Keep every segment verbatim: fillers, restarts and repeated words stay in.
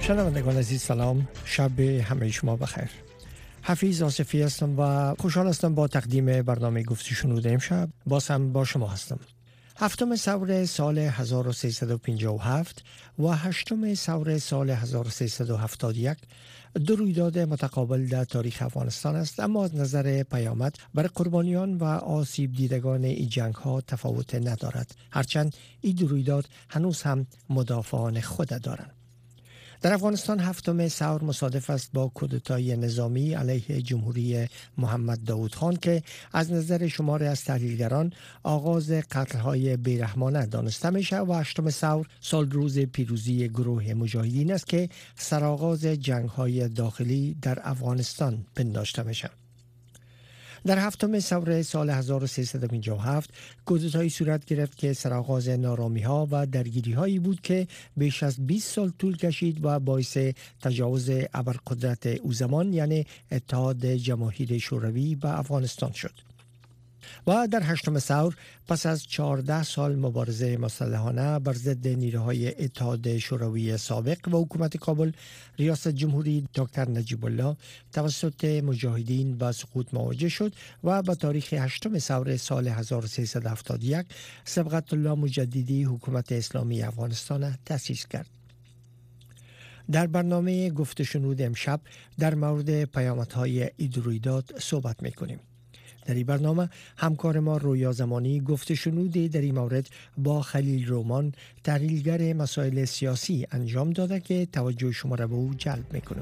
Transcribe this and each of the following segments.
شنوندگان عزیز سلام، شب همه شما بخیر. حفیظ آصفی هستم و خوشحال هستم با تقدیم برنامه گفتی شنوده امشب باز هم با شما هستم. هفتم سور سال هزار و سیصد و پنجاه و هفت و هشتم سور سال هزار و سیصد و هفتاد و یک دو رویداد متقابل در تاریخ افغانستان است، اما از نظر پیامد بر قربانیان و آسیب دیدگان این جنگ ها تفاوت ندارد، هرچند این دو رویداد هنوز هم مدافعان خود دارند. در افغانستان هفتم سور مصادف است با کودتای نظامی علیه جمهوری محمد داود خان که از نظر شماری از تحلیلگران آغاز قتل‌های بیرحمانه دانسته میشه و هشتم سور سال روز پیروزی گروه مجاهدین است که سرآغاز جنگ‌های داخلی در افغانستان پنداشته میشه. در هفتم سور سال هزار و سیصد و پنجاه و هفت کودتایی صورت گرفت که سرآغاز نارامی‌ها و درگیری‌هایی بود که بیش از بیست سال طول کشید و باعث تجاوز ابرقدرت او زمان یعنی اتحاد جماهیر شوروی به افغانستان شد. و در هشتم سور پس از چهارده سال مبارزه مسلحانه بر ضد نیروهای اتحاد شوروی سابق و حکومت کابل، ریاست جمهوری دکتر نجیب الله توسط مجاهدین با سقوط مواجه شد و به تاریخ هشتم سور سال هزار و سیصد و هفتاد و یک صبغت الله مجددی حکومت اسلامی افغانستان تأسیس کرد. در برنامه گفت شنود امشب در مورد پیامدهای این رویداد صحبت می‌کنیم. در این برنامه همکار ما رویا زمانی گفت شنودی در این مورد با خلیل رومان تحلیلگر مسائل سیاسی انجام داده که توجه شما را به او جلب میکنم.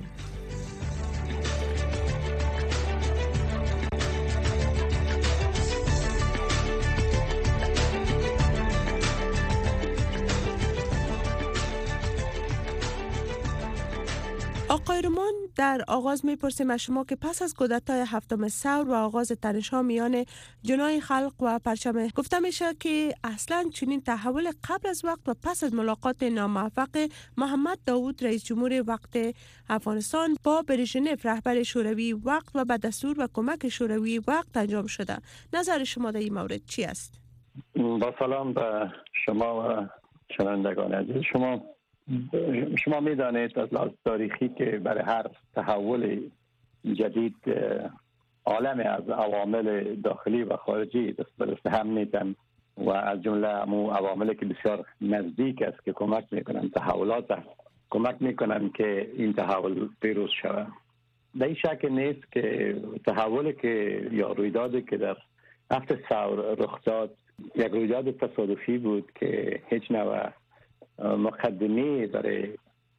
آقای رومان، در آغاز میپرسیم از شما که پس از کودتای هفتم سور و آغاز تنش‌ها میان جناح خلق و پرچم، گفته میشه که اصلا چنین تحول قبل از وقت و پس از ملاقات ناموفق محمد داود رئیس جمهور وقت افغانستان با برژنف رهبر شوروی وقت و به دستور و کمک شوروی وقت انجام شده. نظر شما در این مورد چی است؟ با سلام به شما و شنوندگان عزیز. شما شما میدانید از لحاظ تاریخی که برای هر تحول جدید عالم از عوامل داخلی و خارجی دست به دست هم میتن و از جمله همون عواملی که بسیار نزدیک است که کمک میکنن تحولات است، کمک میکنن که این تحول پیروز شود. در این شک نیست که تحولی که یا رویدادی که در هفت سور رخ داد یک رویداد تصادفی بود که هیچ نوع مقدمه برای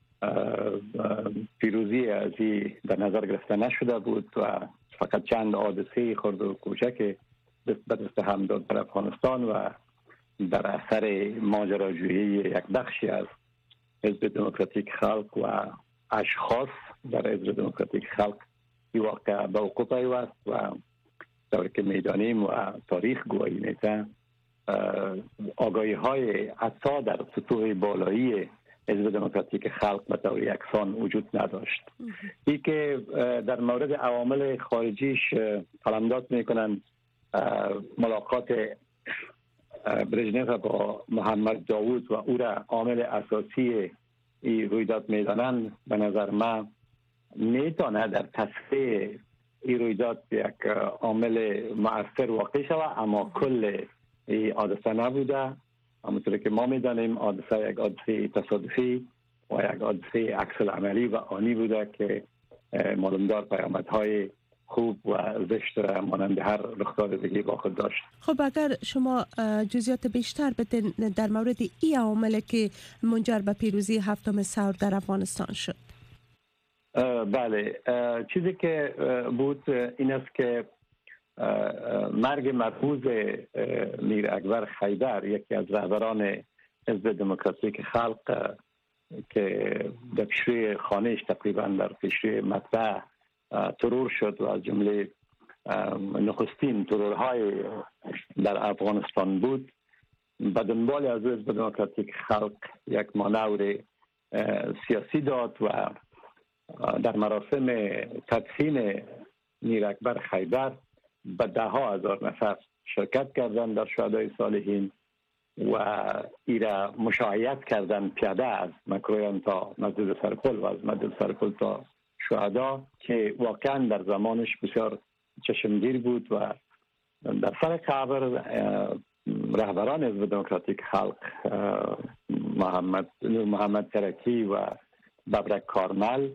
پیروزی از این در نظر گرفته نشده بود و فقط چند حادثه خرد و کوچک دست به دست هم داد در افغانستان و در اثر ماجراجویی یک بخشی از حزب دموکراتیک خلق و اشخاص در حزب دموکراتیک خلق این واقع به وقوع پیوست و طوری که میدانیم و تاریخ گواهی میده آگاهی های عطا در سطوح بالایی حزب دموکراتیک خلق به طور یکسان وجود نداشت. این که در مورد عوامل خارجیش قلمداد میکنن ملاقات برژنف با محمد داود و او را عامل اساسی این رویداد میدانند، به نظر من میتونه در تصفیه این رویداد یک عامل مؤثر واقع شود، اما کل این حادثه نبوده. همونطور که ما میدانیم حادثه یک حادثه تصادفی و یک حادثه عکس العملی و آنی بوده که معلومدار پیامدهای خوب و زشت مانند هر رخداد دیگه با خود داشت. خب اگر شما جزئیات بیشتر بدین در مورد این عواملی که منجر به پیروزی هفتم سور در افغانستان شد. بله، چیزی که بود این است که مرگ مرموز میر اکبر خیبر، یکی از رهبران حزب دموکراتیک خلق که در پیشروی خانهش تقریبا در پیشروی مطبع ترور شد و از جمله نخستین ترورهای در افغانستان بود، به دنبال از حزب دموکراتیک خلق یک مانور سیاسی داد و در مراسم تدفین میر اکبر خیبر به ده ها هزار نفر شرکت کردند در شهدای صالحین و ایرا مشایعت کردن پیاده از مکرویان تا مسجد سرپل و از مسجد سرپل تا شهدا که واقعا در زمانش بسیار چشمگیر بود و در سر قبر رهبران حزب دموکراتیک خلق محمد نور محمد ترکی و ببرک کارمل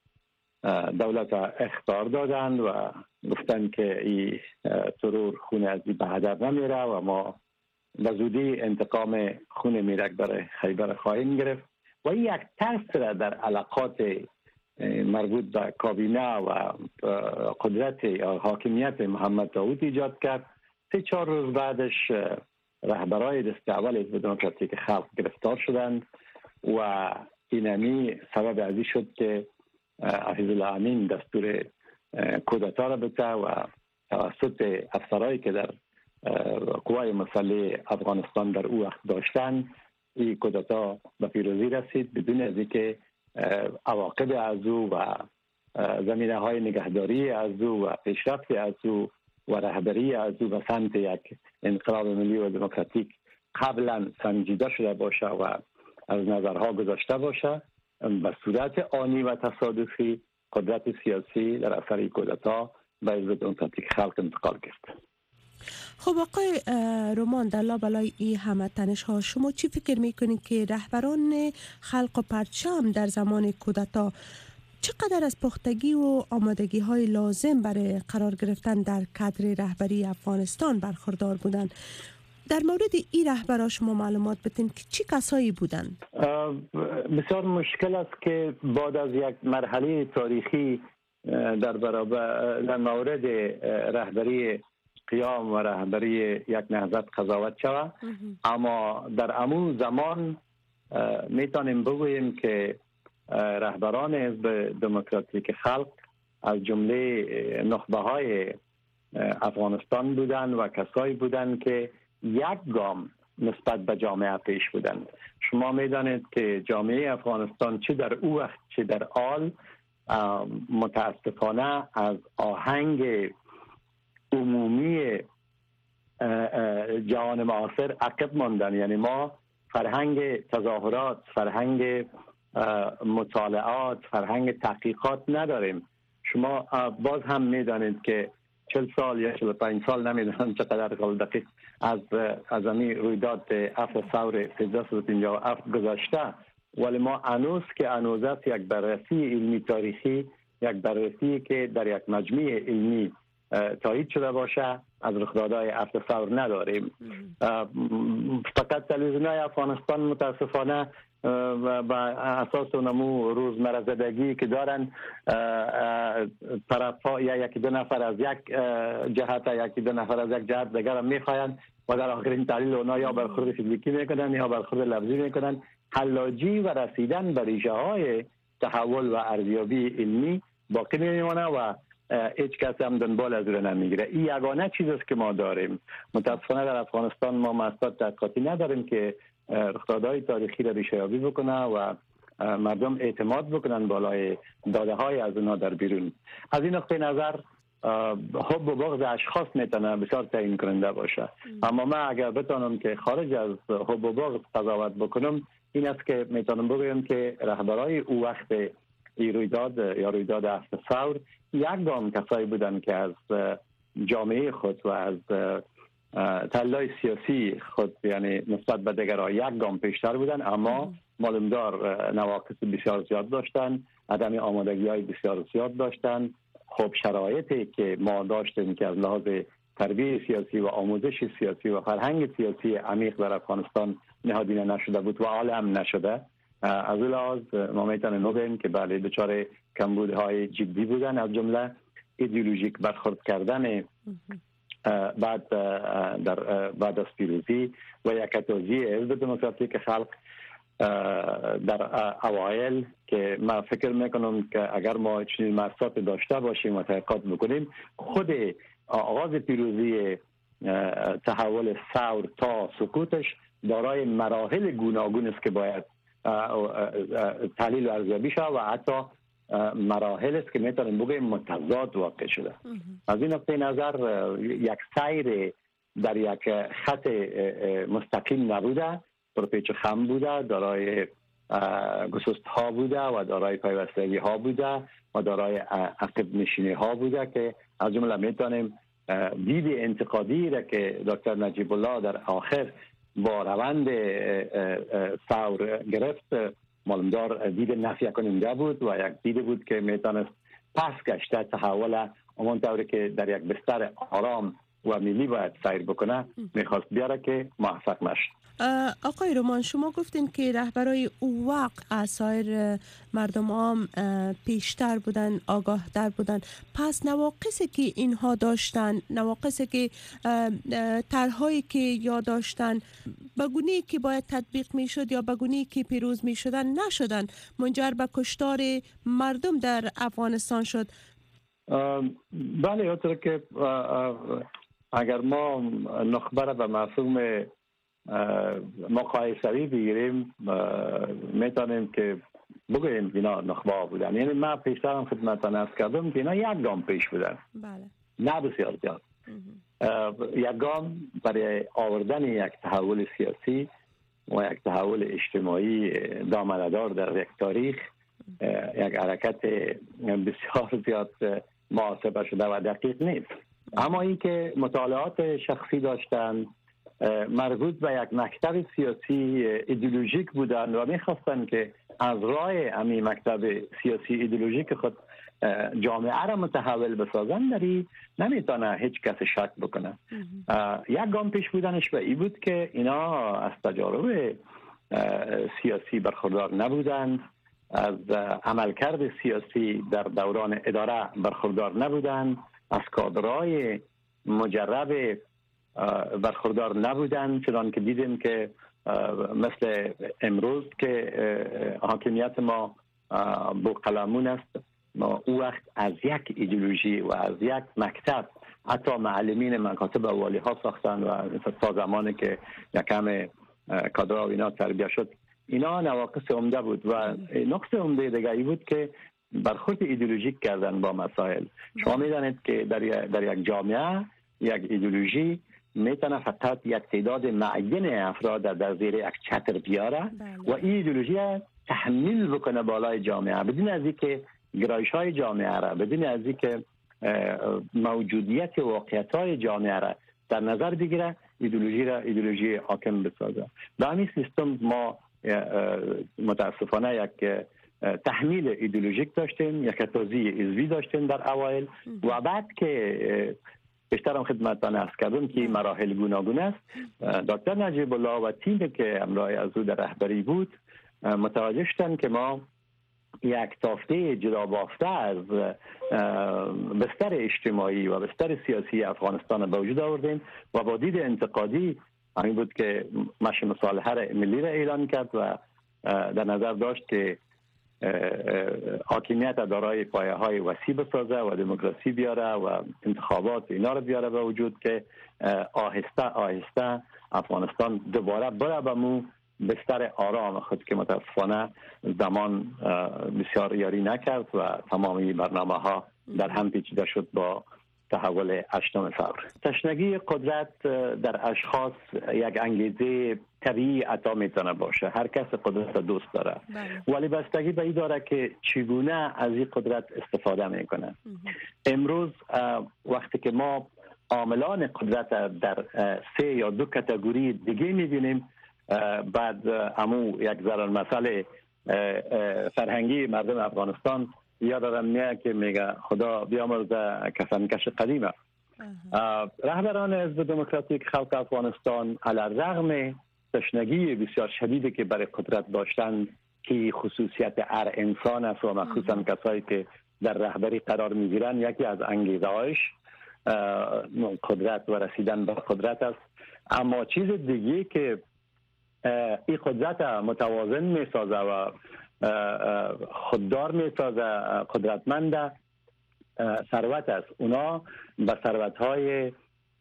دولت اخطار دادند و گفتند که این ترور خون از این به هدر نمیره و ما به زودی انتقام خون میرک برای خیبر خواهیم گرفت و این یک تاثیر در علاقات مربوط به کابینه و قدرت یا حاکمیت محمد داوود ایجاد کرد. سه چهار روز بعدش رهبرای دست اول حزب دموکراتیک خلق گرفتار شدند و اینمی سبب ازی شد که حفیظ الله امین دستور کودتا را بده و توسط افسرهایی که در قوای مسلح افغانستان در او وقت داشتند این کودتا به پیروزی رسید بدون از اینکه عواقب از او و زمینه های نگهداری از او و پیشرفت از او و رهبری از او به سمت یک انقلاب ملی و دموکراتیک قبلا سنجیده شده باشه و از نظرها گذاشته باشه. به صورت آنی و تصادفی قدرت سیاسی در اثر کودتا به حزب دموکراتیک خلق انتقال کرد. خب آقای رومان، در لابلای این همه تنش ها شما چی فکر میکنید که رهبران خلق و پرچم در زمان کودتا چقدر از پختگی و آمادگی های لازم برای قرار گرفتن در کادر رهبری افغانستان برخوردار بودند؟ در مورد این رهبران شما معلومات بدین که چی کسایی بودند؟ بسیار مشکل است که بعد از یک مرحله تاریخی در برابر در مورد رهبری قیام و رهبری یک نهضت قضاوت شود، اما در امون زمان میتونیم بگوییم که رهبران حزب دموکراتیک خلق از جمله نخبه های افغانستان بودند و کسایی بودند که یک گام نسبت به جامعه پیش بودند. شما میدانید که جامعه افغانستان چه در او وقت چه در آل متاسفانه از آهنگ عمومی جهان معاصر عقب ماندن. یعنی ما فرهنگ تظاهرات، فرهنگ مطالعات، فرهنگ تحقیقات نداریم. شما باز هم میدانید که چهل سال یا چهل و پنج سال نمیدونم چقدر سال دقیق از از این رویداد افت ثور هزار و سیصد و پنجاه و هفت گذشته، ولی ما هنوز که هنوز است یک بررسی علمی تاریخی، یک بررسی که در یک مجمع علمی تایید شده باشه از رخدادهای افت ثور نداریم. فقط تلویزیون‌های افغانستان متاسفانه و اساس اونمو روزمره زدگی که دارن طرفا یا یکی دو نفر از یک جهت یا یکی دو نفر از یک جهت دیگر هم میخواین و در آخرین تحلیل اونا یا برخورد فیزیکی میکنن یا برخورد لفظی میکنن. حلاجی و رسیدن به ریشه های تحول و ارزیابی علمی باقی میمونه و هیچ کس هم دنبال از رو نمیگیره. این یگانه چیز است که ما داریم. متاسفانه در افغانستان ما مؤسسات تحقیقاتی نداریم که رخدادهای تاریخی را ریشه یابی بکنه و مردم اعتماد بکنن بالای داده های از اونا در بیرون. از این نقطه نظر حب و بغض اشخاص میتونه بسیار تعیین کننده باشه، اما من اگر بتونم که خارج از حب و بغض قضاوت بکنم این است که میتونم بگویم که رهبرای او وقت این رویداد یا رویداد افت ثور یک گام کسایی بودن که از جامعه خود و از تلای سیاسی خود یعنی نسبت به دیگرها یک گام پیشتر بودن، اما معلومدار نواقص بسیار زیاد داشتن، عدم آمادگی های بسیار زیاد داشتن. خب شرایطی که ما داشتیم که از لحاظ تربیت سیاسی و آموزش سیاسی و فرهنگ سیاسی عمیق در افغانستان نهادینه نشده بود و عالم نشده. از لحاظ ما میتونیم بگیم که بله دچار کمبودهای جدی بودن، از جمله ایدئولوژیک برخورد کردن بعد در بعد از پیروزی و یکتازی حزب دموکراتیک خلق در اوایل که من فکر میکنم که اگر ما چنین مؤسسات داشته باشیم و تحقیقات بکنیم، خود آغاز پیروزی تحول ثور تا سقوطش دارای مراحل گوناگون است که باید تحلیل و ارزیابی شود و حتی مراحل است که میتونیم بگیم متضاد واقع شده. از این نقطه نظر یک سیر در یک خط مستقیم نبوده، پرپیچ و خم بوده، دارای گسست ها بوده و دارای پیوستگی ها بوده و دارای عقب نشینی ها بوده که از جمله میتونیم دید انتقادی را که دکتر نجیب الله در آخر با روند ثور گرفت معلومدار دید نفی کننده بود و یک دید بود که میتونست پس گشته تحول اون طوری که در یک بستر آرام و ملی باید سیر بکنه میخواست بیاره که موفق نشد. آقای رومان، شما گفتین که رهبرای او وقت از سایر مردم عام پیشتر بودن، آگاه تر بودن. پس نواقصی که اینها داشتن، نواقصی که طرحهایی که یا داشتن بگونی که باید تطبیق می شد یا بگونی که پیروز می شدن نشدن، منجر به کشتار مردم در افغانستان شد. بله، اونطور که اگر ما نخبه را به مفهوم مقایسوی بگیریم میتونیم که بگوییم اینا نخبه بودن. یعنی من پیشتر هم خدمتتان عرض کردم که اینا یک گام پیش بودن. بله. نه بسیار زیاد. یک گام برای آوردن یک تحول سیاسی و یک تحول اجتماعی دامنه‌دار در یک تاریخ، یک حرکت بسیار زیاد محاسبه شده و دقیق نیست. اما این که مطالعات شخصی داشتن، مربوط به یک مکتب سیاسی ایدئولوژیک بودن و میخواستن که از راه امی مکتب سیاسی ایدئولوژیک خود جامعه را متحول بسازن، داری نمیتونه هیچ کس شک بکنه. یک گام پیش بودنش به این بود که اینا از تجارب سیاسی برخوردار نبودند، از عملکرد سیاسی در دوران اداره برخوردار نبودند، از کادرهای مجرب برخوردار نبودند، چنان که دیدیم که مثل امروز که حاکمیت ما بوقلمون است، ما او وقت از یک ایدئولوژی و از یک مکتب حتی معلمین مکاتب اولی ها ساختن و تا زمانی که یکم کادرها و اینا تربیه شد. اینا نواقص عمده بود و نقص عمده دیگه ای بود که برخورد ایدئولوژیک کردن با مسائل. شما میدانید که در, در یک جامعه یک ایدئولوژی میتونه فقط یک تعداد معین افراد در زیر یک چتر بیاره و این ایدئولوژی تحمیل بکنه بالای جامعه، بدون از اینکه گرایش های جامعه را، بدون از اینکه موجودیت واقعیت های جامعه را در نظر بگیره، ایدئولوژی را ایدئولوژی حاکم بسازه. به همین سیستم ما متاسفانه یک تحمیل ایدئولوژیک داشتیم، یک توزیع حزبی داشتیم در اوایل و بعد که بیشترم خدمتتان عرض کردم که مراحل گوناگون است، دکتر نجیب الله و تیمی که همراه از او در رهبری بود متوجه شدند که ما یک تافته جدا بافته از بستر اجتماعی و بستر سیاسی افغانستان به وجود آوردیم و با دید انتقادی همین بود که مش مصالحه ملی را اعلان کرد و در نظر داشت که حاکمیت دارای پایه های وسیع بسازه و دموکراسی بیاره و انتخابات اینا رو بیاره به وجود که آهسته آهسته افغانستان دوباره بره به مو بستر آرام خود که متاسفانه زمان بسیار یاری نکرد و تمامی برنامه ها در هم پیچیده شد با تحول هشتم ثور. تشنگی قدرت در اشخاص یک انگیزه طبیعی عطا میتونه باشه، هر کس قدرت دوست داره، ولی بستگی به این داره که چگونه از این قدرت استفاده میکنه. امروز وقتی که ما عاملان قدرت در سه یا دو کاتگوری دیگه میبینیم، بعد امو یک ضرر مسئله فرهنگی مردم افغانستان یادم میاد که میگه خدا بیامرزه کفنکش قدیمه. رهبران حزب دموکراتیک خلق افغانستان علیرغم تشنگی بسیار شدیدی که برای قدرت داشتن که خصوصیت هر انسان است و مخصوصا کسایی که در رهبری قرار میگیرن، یکی از انگیزه‌هاش قدرت و رسیدن به قدرت است، اما چیز دیگه که این قدرت متوازن میسازه و خوددار میسازه، قدرتمند ثروت است. اونا به ثروت های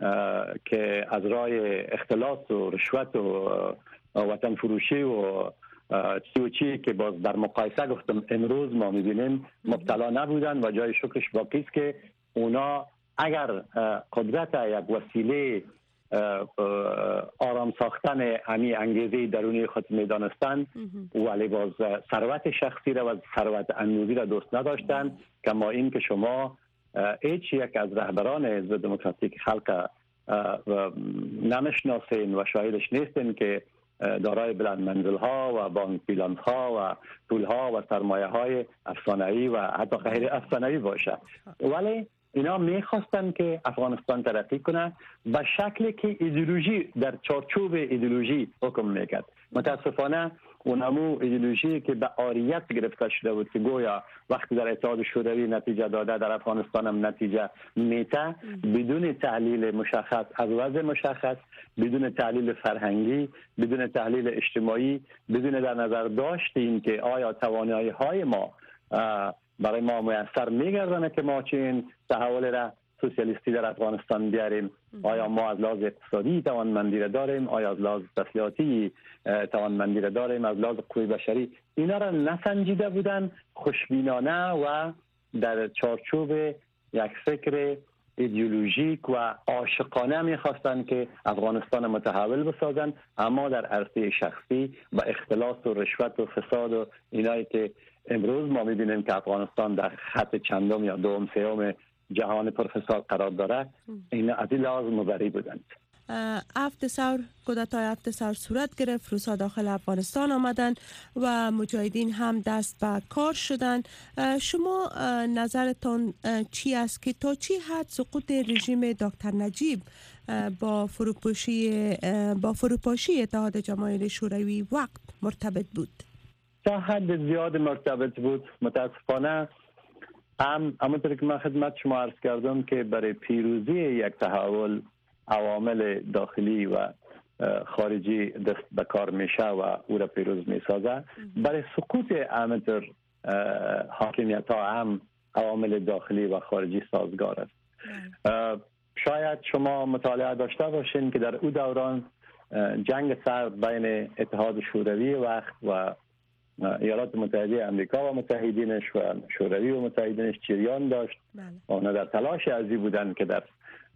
که از راه اختلاس و رشوت و وطن فروشی و چی و چی که باز در مقایسه گفتم امروز ما میبینیم مبتلا نبودن و جای شکرش باقی است که اونا اگر قدرت یک وسیله آرام ساختن امی انگیزه درونی خود میدانستند، ولی باز ثروت شخصی را و ثروت اندوزی را دوست نداشتند. کما این که شما هیچ یک از رهبران حزب دموکراتیک خلق نمیشناسین و شاهدش نیستین که دارای بلند منزل ها و بانک بیلانس ها و پول ها و سرمایه های افسانه‌ای و حتی غیر افسانه‌ای باشه. ولی اینا میخواستن که افغانستان ترقی کنه به شکلی که ایدئولوژی در چارچوب ایدئولوژی حکم میکرد. متاسفانه اونمو ایدئولوژی که به عاریت گرفته شده بود که گویا وقتی در اتحاد شوروی نتیجه داده در افغانستان هم نتیجه میته، بدون تحلیل مشخص از وضع مشخص، بدون تحلیل فرهنگی، بدون تحلیل اجتماعی، بدون در نظر داشت این که آیا توانایی های ما برای ما میسر میگردنه که ما چین تحول را سوسیالیستی در افغانستان بیاریم، آیا ما از لحاظ اقتصادی توانمندی را داریم، آیا از لحاظ تسلیحاتی توانمندی را داریم، از لحاظ قوی بشری. اینا را نسنجیده بودن، خوشبینانه و در چارچوب یک فکر ایدئولوژیک و عاشقانه میخواستند که افغانستان متحول بسازند، اما در عرصه شخصی و اختلاس و رشوت و فساد و اینایی که امروز ما میبینیم که افغانستان در خط چندم یا دوم سوم جهان پرفساد قرار داره، این از این لحاظ مبری بودند. هفت ثور کودتای هفت ثور صورت گرفت، روسا داخل افغانستان آمدن و مجاهدین هم دست به کار شدن. شما نظرتان چی است که تا چی حد سقوط رژیم دکتر نجیب با فروپاشی با فروپاشی اتحاد جماهیر شوروی وقت مرتبط بود؟ تا حد زیاد مرتبط بود. متاسفانه هم همونطور که من خدمت شما عرض کردم که برای پیروزی یک تحول عوامل داخلی و خارجی دست به کار میشه و او را پیروز میسازه. برای سقوط همینطور حاکمیت ها هم عوامل داخلی و خارجی سازگار است. شاید شما مطالعه داشته باشین که در او دوران جنگ سرد بین اتحاد شوروی وقت و ایالات متحده امریکا و متحدینش و شوروی و متحدینش جریان داشت. آنها در تلاش ازی بودند که در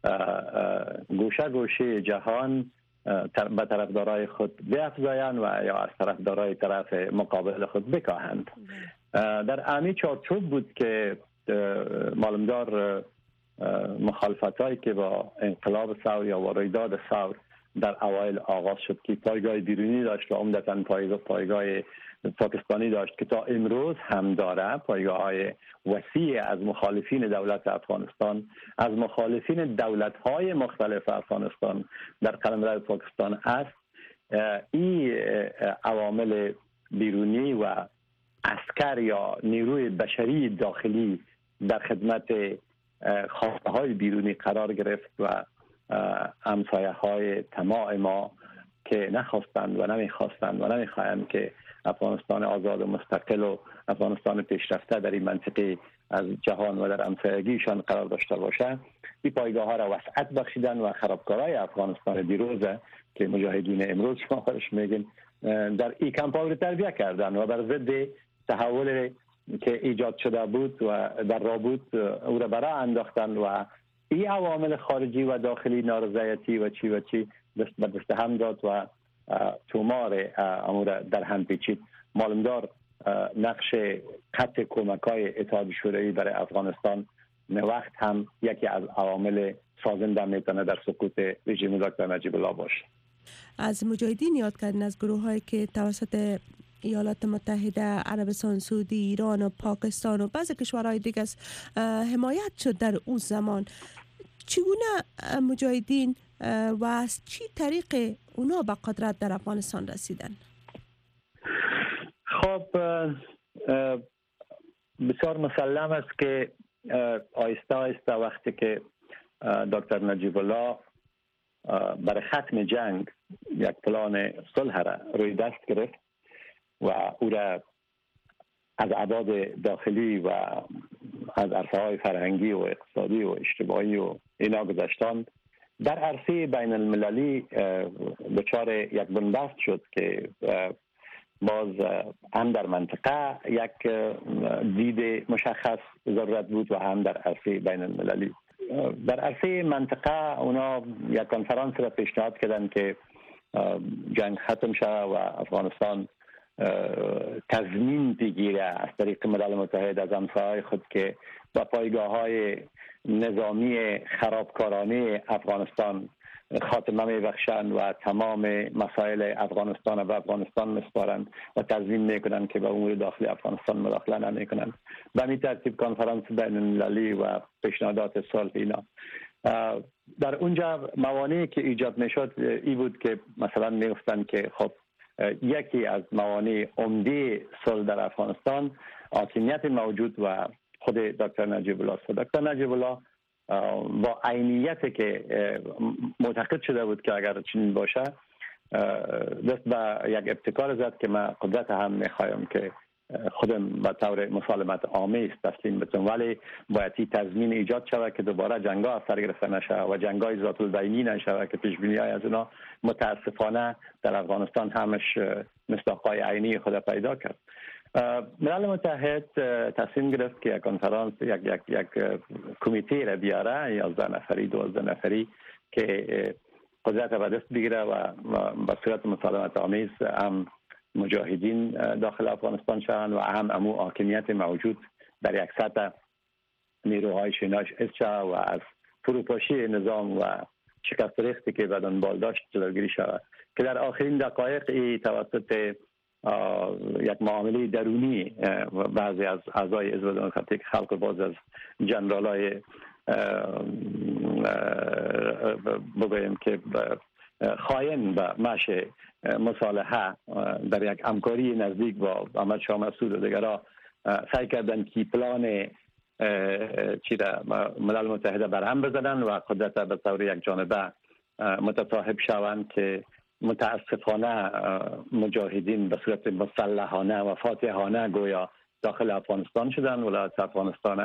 گوشه گوشه جهان به طرفدارای خود بیفزایند و یا از طرفدارای طرف مقابل خود بکاهند. در امی چارچوب بود که معلومدار مخالفت هایی که با انقلاب ثور یا با رویداد ثور در اوایل آغاز شد که پایگاه بیرونی داشت و عمدتاً پایگاه پاکستانی داشت که تا امروز هم داره، پایگاه های وسیع از مخالفین دولت افغانستان، از مخالفین دولت های مختلف افغانستان در قلمرو پاکستان است. این عوامل بیرونی و عسکر یا نیروی بشری داخلی در خدمت خواسته های بیرونی قرار گرفت و همسایه های طماع ما که نخواستند و نمیخواستند و نمیخواهند که افغانستان آزاد و مستقل و افغانستان پیشرفته در این منطقه از جهان و در همسایگیشان قرار داشته باشه، این پایگاه ها را وسعت بخشیدن و خرابکارهای افغانستان دیروزه که مجاهدین امروز شما خودش میگین در این کمپاور تربیه کردن و بر ضد تحول که ایجاد شده بود و در راه بود او را برای انداختن و این عوامل خارجی و داخلی نارضایتی و چی و چی دست به دست هم داد و تومار امور در هم پیچید. معلومدار نقش قطع کمک‌های اتحاد شوروی برای افغانستان نه وقت هم یکی از عوامل سازنده میتونه در سقوط رژیم دکتر نجیب الله باشه. از مجاهدین یاد کردن، از گروه‌هایی که توسط ایالات متحده، عربستان سعودی، ایران و پاکستان و بعضی کشورهای دیگه حمایت شد در اون زمان. چگونه مجاهدین و از چی طریق اونا به قدرت در افغانستان رسیدن؟ خب بسیار مسلم است که آیسته آیسته وقتی که دکتر نجیب الله برای ختم جنگ یک پلان صلح را روی دست گرفت و او را از ابعاد داخلی و از عرصه‌های فرهنگی و اقتصادی و اجتماعی و اینا گذاشتند، در عرصه بین المللی دچار یک بنبست شد که باز هم در منطقه یک دید مشخص ضرورت بود و هم در عرصه بین المللی. در عرصه منطقه اونا یک کنفرانس را پیشنهاد کردن که جنگ ختم شود و افغانستان تضمین بگیره از طریق ملل متحد از همسایه‌های خود که با پایگاه‌های نظامی خرابکارانه افغانستان خاتمه میبخشند و تمام مسائل افغانستان و افغانستان مسپارند و تضمین میکنند که به امور داخلی افغانستان مداخله نمیکنند. به همین ترتیب کنفرانس بین المللی و پیشنهادات صلح اینا در اونجا موانعی که ایجاد میشد ای بود که مثلا میگفتند که خب یکی از موانع عمده صلح در افغانستان حاکمیت موجود و خود دکتر نجیب الله است. دکتر نجیب الله با عینیت که معتقد شده بود که اگر چنین باشه دست به یک ابتکار زد که من قدرت هم میخوایم که خودم به طور مسالمت آمیز تسلیم بتونم، ولی باید تضمین ایجاد شود که دوباره جنگا از سر گرفته نشه و جنگای ذات البینی نشه که پیش بینی های از اونا متاسفانه در افغانستان همش مصداقای عینی خود پیدا کرد. ملل متحد تصمیم گرفت که یک کنفرانس یک یک یک کمیته را بیاره یازده نفری دوازده نفری که قدرت به دست بگیره و به صورت مسالمت آمیز هم مجاهدین داخل افغانستان شوند و هم امو حاکمیت موجود در یک سطح نیروهای شناش اشچه و از فروپاشی نظام و شکست ریختی که به دنبال داشت جلوگیری شود که در آخرین دقایق ای توسط یک معامله درونی بعضی از اعضای حزب دموکراتیک خلق باز از جنرالای بگوییم که خائن به مشه مصالحه در یک همکاری نزدیک با احمد شاه مسعود و دیگرها سعی کردن که پلان چی را ملل متحد برهم بزنن و قدرت به طور یک جانبه متصاحب شوند که متاسفانه مجاهدین به صورت مسلحانه و فاتحانه گویا داخل افغانستان شدن. ولایت افغانستان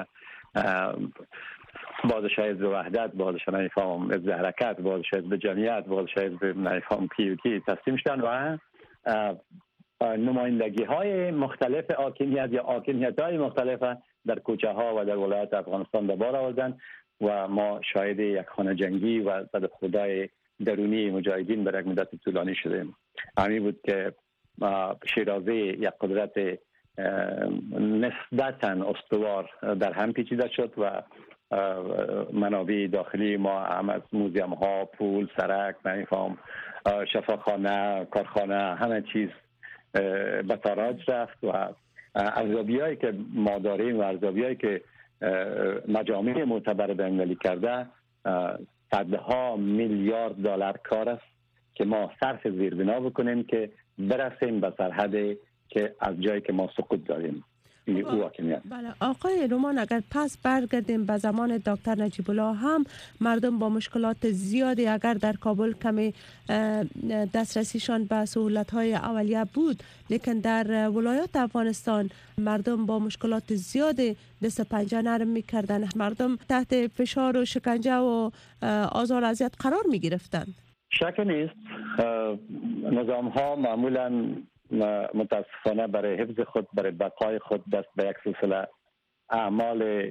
بازش حزب وحدت، بازش نمیفهم حزب حرکت، بازش حزب جمعیت، بازش حزب نمیفهم پی و کی تسلیم شدن و نمایندگی های مختلف حاکمیت یا حاکمیت های مختلف در کوچه ها و در ولایت افغانستان به بار آوردن و ما شاهد یک خانه جنگی و صد خدای درونی مجاهدین برای یک مدت طولانی شدیم. همین بود که شیرازه یک قدرت نسبتاً استوار در هم پیچیده شد و منابع داخلی ما هم از موزیم ها، پول، سرک، نمیفهم شفاخانه، کارخانه، همه چیز به تاراج رفت و ارزیابی هایی که ما داریم و ارزیابی هایی که مجامع معتبر بین‌المللی کرده صدها میلیارد دلار کار است که ما صرف زیربنا بکنیم که برسیم به سرحد که از جایی که ما سقوط داریم. بله آقای رومان، اگر پس برگردیم به زمان دکتر نجیب الله هم مردم با مشکلات زیادی اگر در کابل کمی دسترسیشان به سهولت‌های اولیه بود، لیکن در ولایات افغانستان مردم با مشکلات زیادی دست پنجه نرم می‌کردن، مردم تحت فشار و شکنجه و آزار و اذیت قرار می‌گرفتند. شک نیست نظام ها معمولاً متاسفانه برای حفظ خود، برای بقای خود دست به یک سلسله اعمال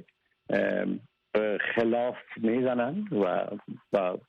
خلاف میزنند و با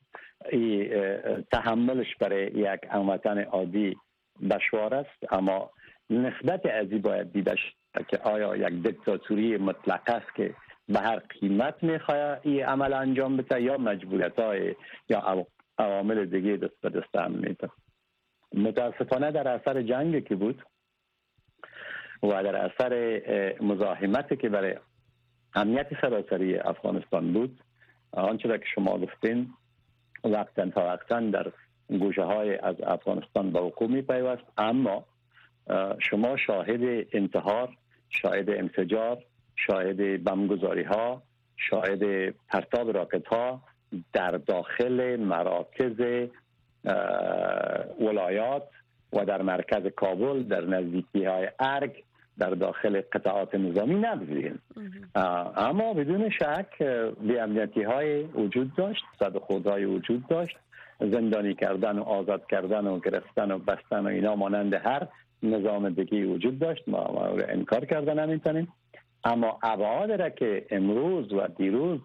تحملش برای یک هموطن عادی دشوار است. اما نسبت ازی باید دیده شد که آیا یک دیکتاتوری مطلق است که به هر قیمت میخواد این عمل انجام بده یا مجبوریت های یا عوامل دیگه دست به دست هم میده. متاسفانه در اثر جنگ که بود و در اثر مزاحمتی که برای امنیت سراسری افغانستان بود، آنچه که شما گفتین وقتا تا وقتا در گوشه های از افغانستان به وقوع می پیوست، اما شما شاهد انتحار، شاهد انفجار، شاهد بمبگذاری ها، شاهد پرتاب راکت ها در داخل مراکز ولایات و در مرکز کابل، در نزدیکی های ارگ، در داخل قطعات نظامی نبودیم. اما بدون شک بی‌امنیتی های وجود داشت، صد خودهای وجود داشت، زندانی کردن و آزاد کردن و گرفتن و بستن و اینا مانند هر نظام دیگه وجود داشت. ما ما انکار کردن نمیتونیم. اما ابعاد را که امروز و دیروز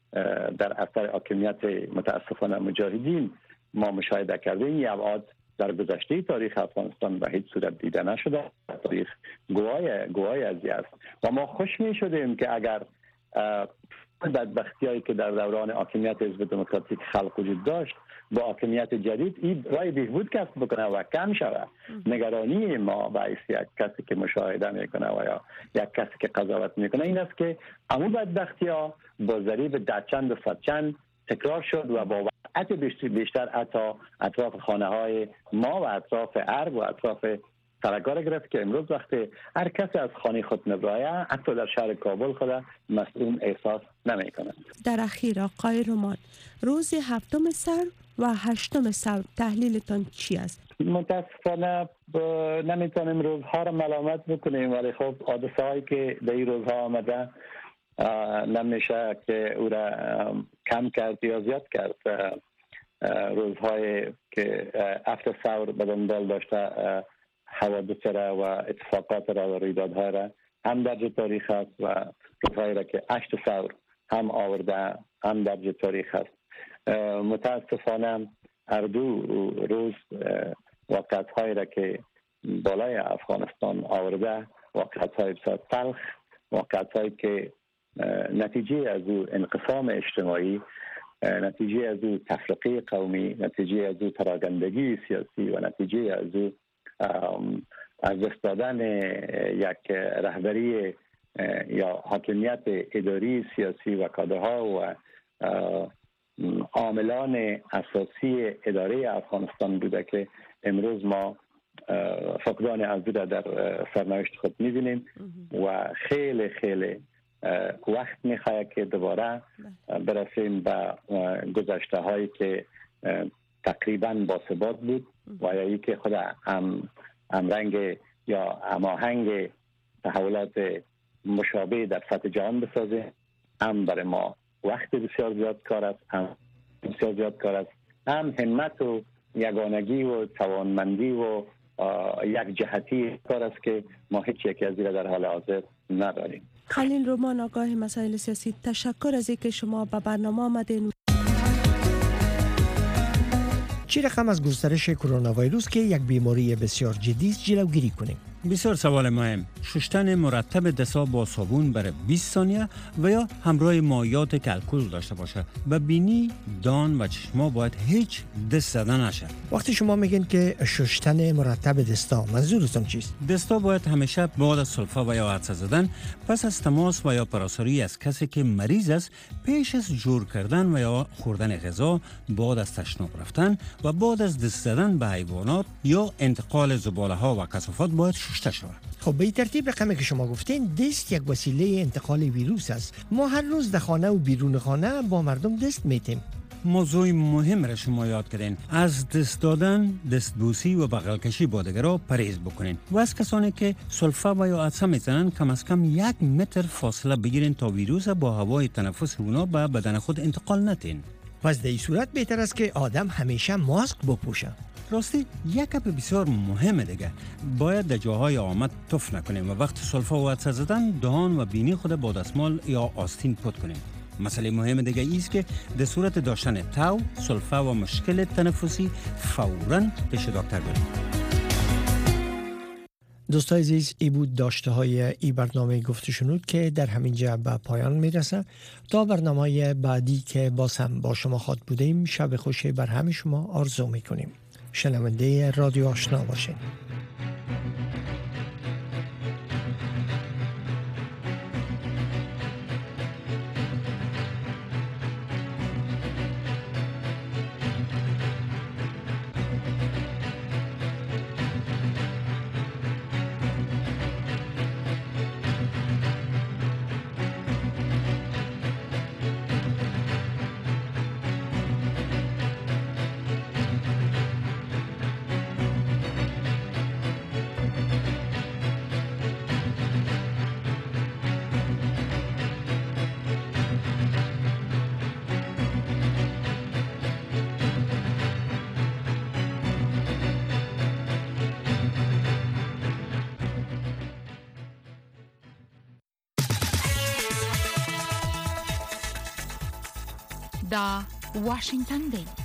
در اثر حاکمیت متاسفانه مجاهدین ما مشاهده کردیم. این ابعاد در گذشته تاریخ افغانستان به هیچ صورت دیده نشده. تاریخ گواهی گواهی از این است و ما خوش می شدیم که اگر بدبختی‌هایی که در دوران حاکمیت حزب دموکراتیک خلق وجود داشت با حاکمیت جدید این رای بهبود کسب بکنه و کم شود. نگرانی ما و یک کسی که مشاهده میکنه و یا یک کسی که قضاوت میکنه این است که همون بدبختی‌ها با ضریب ده چند و صد چند تکرار شد و با وقت بیشتر حتی اطراف خانه های ما و اطراف ارگ و اطراف سرکار گرفت که امروز وقتی هر کسی از خانه خود نبرایه حتی در شهر کابل خود مسئول احساس نمی کنند. در اخیر آقای رومان، روز هفتم سرد و هشتم سرد تحلیلتان چی است؟ متاسفانه نمیتونیم روزها را ملامت بکنیم، ولی خب حادثه هایی که در این روزها آمده نمیشه که او را کم کرد یا زیاد کرد. روزهای که هفت ثور به دنبال داشته حوادث را و اتفاقات را و رویدادها را هم درج تاریخ است و روزهایی را که هشت ثور هم آورده هم درج تاریخ است. متاسفانه هر دو روز واقعیت‌هایی را که بالای افغانستان آورده واقعیت‌های بسیار تلخ، واقعیت‌هایی که نتیجه از او انقسام اجتماعی، نتیجه از او تفرقه قومی، نتیجه از او پراگندگی سیاسی و نتیجه از او از دست دادن یک رهبری یا حاکمیت اداری سیاسی و کادرها و عاملان اساسی اداره افغانستان بوده که امروز ما فقدان از او در سرنوشت خود می‌بینیم و خیلی خیلی وقت می‌خواهد که دوباره برسیم به گذشته هایی که تقریباً باثبات بود و یا ای که خود هم همرنگ یا هماهنگ تحولات مشابه در سطح جهان بسازه. هم برای ما وقت بسیار زیاد کار است، هم بسیار زیاد کار است، هم همت و یگانگی و توانمندی و یک جهتی کار است که ما هیچ یکی از این در حال حاضر نداریم. خلیل رومان، آگاه مسائل سیاسی، تشکر از اینکه شما به برنامه آمدین. چه رقم از گسترش کرونا ویروس که یک بیماری بسیار جدی است جلوگیری کنیم؟ بسیار سوال مهم. شستن مرتب دستا با صابون برای بیست ثانیه و یا همراه مایعات که الکل داشته باشه. به بینی، دان و چشما باید هیچ دست زدن نشه. وقتی شما میگین که شستن مرتب دستا، منظورتون چیست؟ دستا باید همیشه بعد از سلفا و یا عطسه زدن پس از تماس و یا پراساری از کسی که مریض است پیش از جور کردن و یا خوردن غذا، بعد از تشناب رفتن و بعد از دست زدن به حیوانات یا انتقال زباله ها و کثافات باید شسته شود. خب به این ترتیب رقمی که شما گفتین دست یک وسیله انتقال ویروس است. ما هر روز در خانه و بیرون خانه با مردم دست میتیم. موضوع مهم را شما یاد کردین. از دست دادن، دستبوسی و بغل کشی با دیگران پرهیز بکنین و از کسانی که سلفا و یا عطسه میزنن کم از کم یک متر فاصله بگیرین تا ویروس با هوای تنفس اونا به بدن خود انتقال ندین. پس در این صورت بهتر است که آدم همیشه ماسک بپوشه. راستی یک گپ بسیار مهمه دیگه، باید در جاهای آمد تف نکنیم و وقت سلفا و عطسه زدن دهان و بینی خود با دستمال یا آستین پاک کنیم. مسئله مهم دیگه ایست که در صورت داشتن تاو، سلفا و مشکل تنفسی فوراً پیش دکتر بریم. دوستای عزیز، ای بود داشته های ای برنامه گفته شنود که در همین جا به پایان میرسه. تا برنامه بعدی که باز هم با شما خواهد بودیم، شب خوشی بر همه شما آرزو میکنیم. شنونده رادیو آشنا باشین. دا واشنگتن دی.